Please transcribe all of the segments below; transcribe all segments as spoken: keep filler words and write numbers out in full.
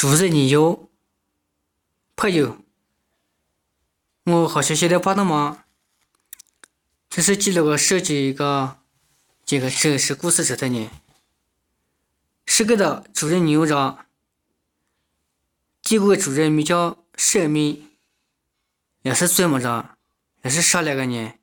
主任你有朋友，我好像写的巴拿马，这是记录个设计一个这个真实故事的呢。是个的主任牛着，这个主任名叫沈明，也是最么着，也是杀了个人。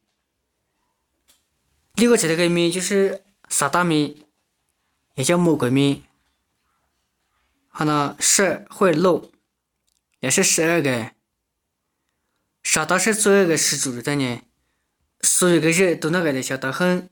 另外这个名就是撒大名，也叫魔鬼名。还那十或漏，也是十二个。撒大是最后一个施主的呢，所有个人都那个的晓得很，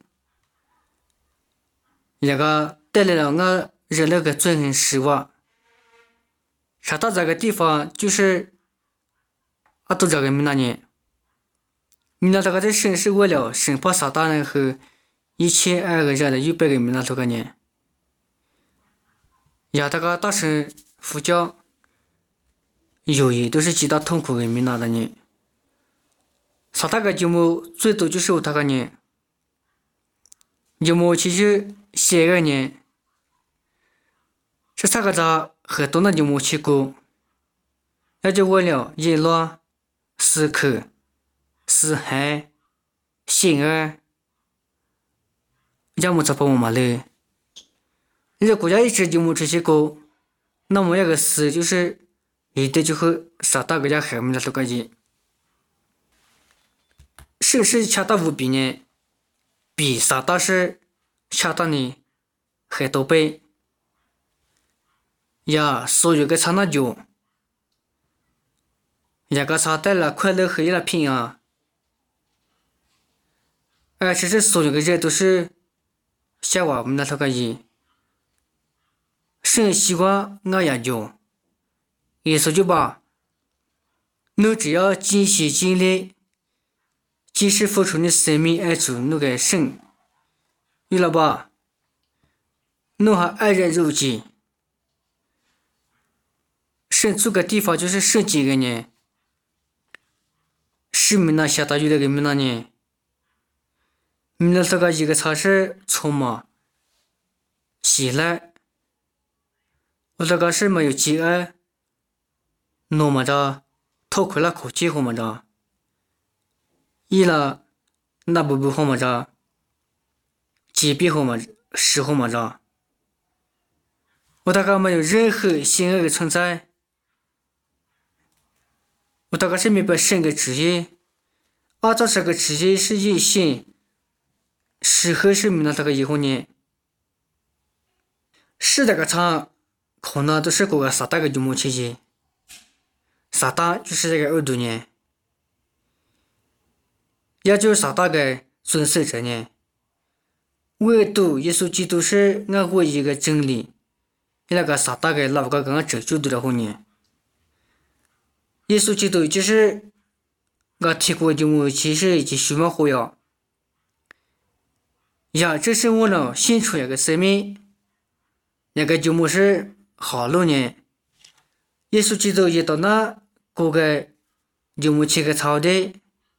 那个带来了我人类的罪很失望。撒大这个地方就是阿都这个名那呢，名那这个在神是为了审判撒大人和一切二个人的预备个名那这个呢。呀，这个大声呼叫，有也都是极大痛苦的名那的呢。撒大个节目最多就是有他个呢，节目其实写个呢，是啥个子很多那节目去过，那就为了淫乱、思口、思害、性爱，要么咋帮我嘛嘞？人家国家一直节目这些个，那么那个事就是一定就会撒大个家海面的这个人。甚是恰大无比呢，比撒大是恰大呢很多倍。呀，所有个刹那就，呀个啥带了快乐和一了平安，而且是所有个人都是向我们那这个人。神希望我研究，耶稣就把，你只要尽心尽力，即使付出你生命爱主那个神，有了吧？你还爱人如己。神住个地方就是神几个人，是没那下大雨的个没那人，没那这个一个城市充满喜乐。我这个是没有饥饿，那么着，偷窥了口气后么着，一了那不不后么着，疾病后么时候么着，我大概没有任何心爱的存在，我大概是明白神的旨意，按照这个旨意是隐性，适合是明了这个以后呢，是这个场。可能都是各个撒大个节目期间，撒大就是这个二度呢，也就是撒大个遵守者呢。唯独耶稣基督是我唯一个真理，那个撒大个老个跟我拯救的了后呢。耶稣基督就是我提过节目其实已经需要活呀，呀，这是我能献出一个生命，那个节目是。好多年，耶稣基督也到那各个节目去个朝的，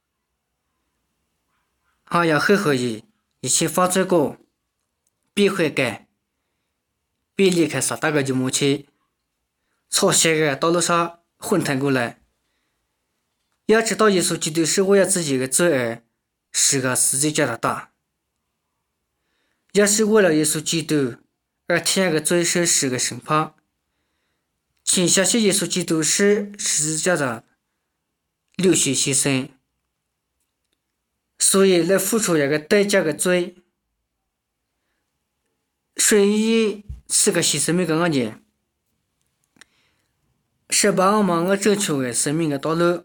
还要很可以一起犯罪过，必悔改，必离开撒大个节目去，朝这个道路上混腾过来。要知道耶稣基督是为了自己的罪而是个十字架的大，也是为了耶稣基督。而天个罪是是个审判，请相信耶稣基督是十字架的流血牺牲，所以来付出一个代价的罪，所以是个牺牲命个案件，是把我们个正确的生命的道路，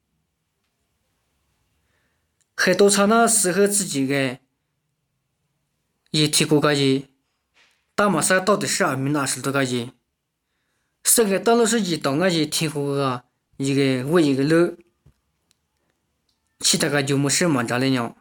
很多场那适合自己的也提过个人。大马赛到底是阿米哪是多个人？这个道路是一到我一听过个一个唯一个路，其他个就没什么着了呢。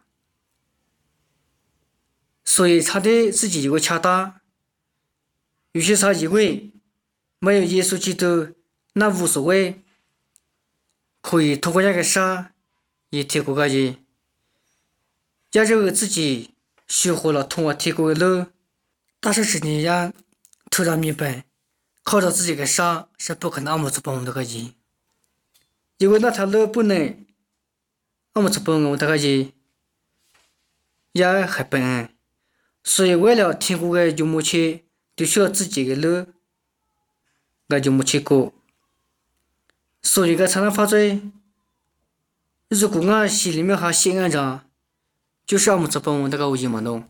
所以他的自己一个强大，有些他以为没有耶稣基督那无所谓，可以通过那个啥也听过个人，也认为自己学会了通过听过的路。但是这样突然明白， 靠着自己的杀是不可能阿姆子帮我们这个人，因为那条路不能阿姆子帮我们这个人也很笨，所以为了听过的有木去，就需要自己的路，我就没去过，所以个才能发罪。如果俺心里面还心安着，就是阿姆子帮我们这个无意嘛弄。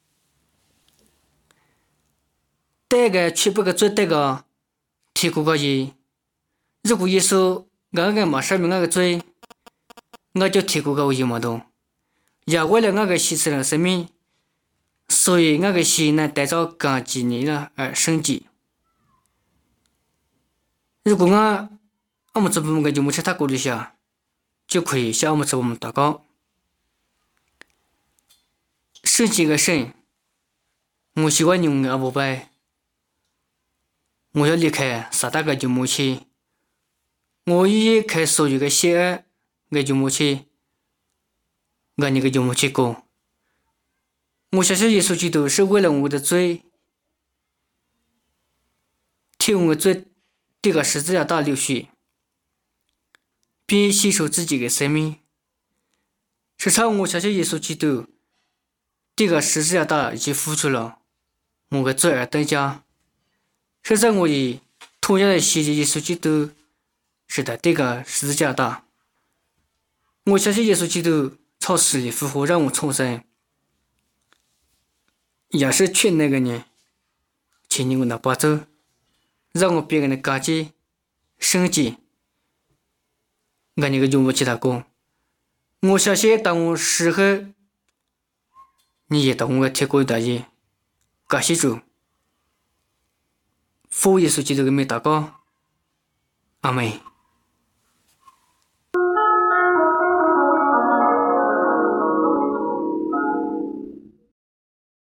这个全部个做这个提过个人，如果耶稣俺个马上面俺个罪，俺就提过个无意嘛弄，也为了俺个牺牲了生命，所以俺个心呢带着感激你呢而升级。如果俺阿姆子帮我们就没其他顾虑下，就可以向阿姆子帮我们祷告。升级个神，我希望你们阿不拜。我要离开撒旦个旧木器，我愿意开所有的邪恶个旧木器，俺那个旧木器过。我相信耶稣基督是为了我的罪，替我罪这个十字架大流血，并牺牲自己的生命。时常我相信耶稣基督这个十字架大已经付出了我的罪而代价。现在我以同样的谢谢耶稣基督是的这个十字架大，我相信耶稣基督从死里复活让我重生，也是劝那个人，请你给我搬走，让我别人的感激、升级，俺那个用不起他工。我相信当我死后，你也当我贴过的人，感谢主。奉耶稣基督的名祷告，阿门。